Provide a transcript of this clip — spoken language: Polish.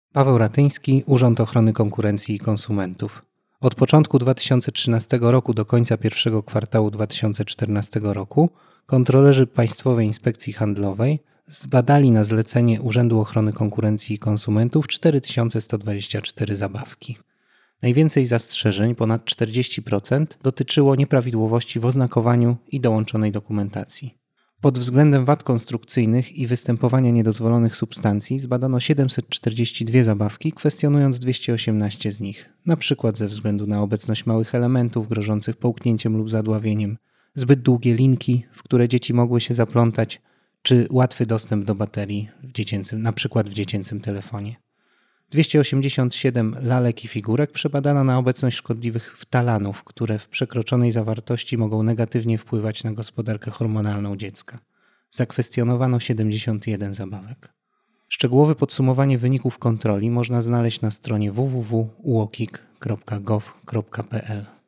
Paweł Ratyński, Urząd Ochrony Konkurencji i Konsumentów. Od początku 2013 roku do końca pierwszego kwartału 2014 roku kontrolerzy Państwowej Inspekcji Handlowej zbadali na zlecenie Urzędu Ochrony Konkurencji i Konsumentów 4124 zabawki. Najwięcej zastrzeżeń, ponad 40%, dotyczyło nieprawidłowości w oznakowaniu i dołączonej dokumentacji. Pod względem wad konstrukcyjnych i występowania niedozwolonych substancji zbadano 742 zabawki, kwestionując 218 z nich, np. ze względu na obecność małych elementów grożących połknięciem lub zadławieniem, zbyt długie linki, w które dzieci mogły się zaplątać, czy łatwy dostęp do baterii np. w dziecięcym telefonie. 287 lalek i figurek przebadano na obecność szkodliwych ftalanów, które w przekroczonej zawartości mogą negatywnie wpływać na gospodarkę hormonalną dziecka. Zakwestionowano 71 zabawek. Szczegółowe podsumowanie wyników kontroli można znaleźć na stronie www.uokik.gov.pl.